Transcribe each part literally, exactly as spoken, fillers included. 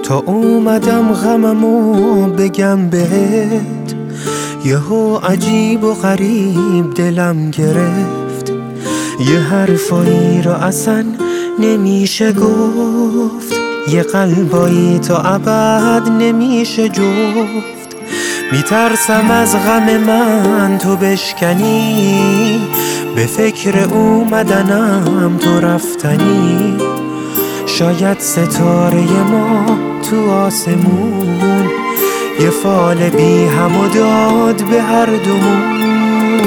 تا اومدم غممو بگم بهت، یهو عجیب و غریب دلم گرفت. یه حرفایی رو اصلا نمیشه گفت، یه قلبایی تا ابد نمیشه جفت. میترسم از غم من تو بشکنی، به فکر اومدنم تو رفتنی. شاید ستاره ما تو آسمون یه فال بی هم و داد به هر دومون.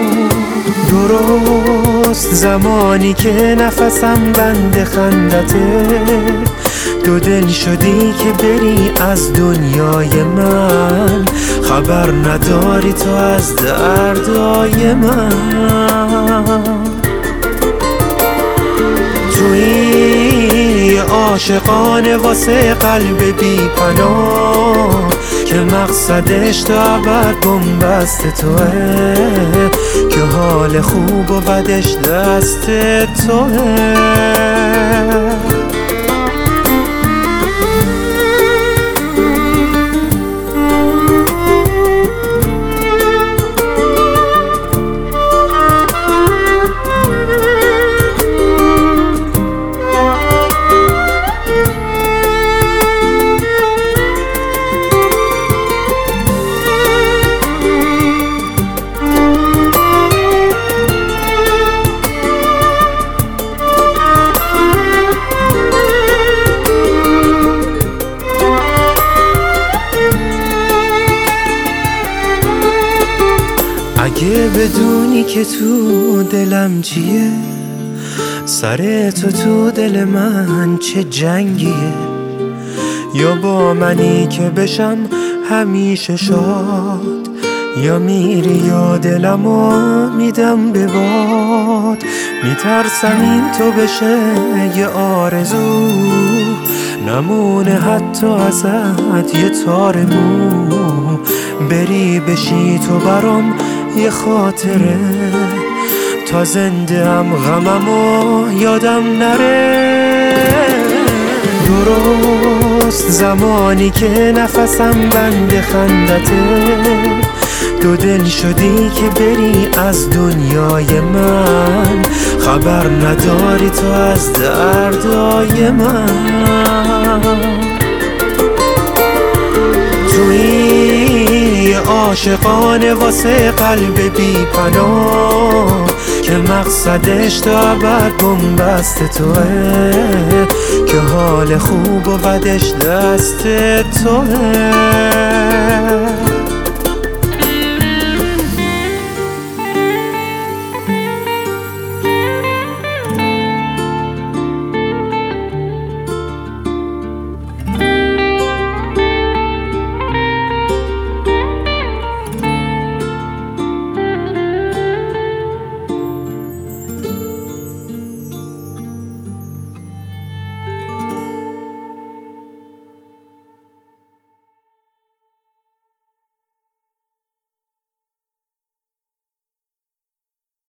درست زمانی که نفسم بند خندته، دو دل شدی که بری از دنیای من. خبر نداری تو از دردای من. توی عاشقانه واسه قلب بی پناه، که مقصدش تا ابد بنبست توه، که حال خوب و بدش دست توه. اگه بدونی که تو دلم چیه، سر تو تو دل من چه جنگیه. یا با منی که بشم همیشه شاد، یا میری یا دلمو میدم به باد. میترسم این تو بشه یه آرزو، نمونه حتی ازت یه تار مو. بری بشی تو برام یه خاطره، تا زنده هم غممو یادم نره. درست زمانی که نفسم بند خندته، دو دل شدی که بری از دنیای من. خبر نداری تو از دردای من. توی عاشقانه واسه قلب بی پناه، که مقصدش تا ابد بنبست توه، که حال خوب و بدش دست توه.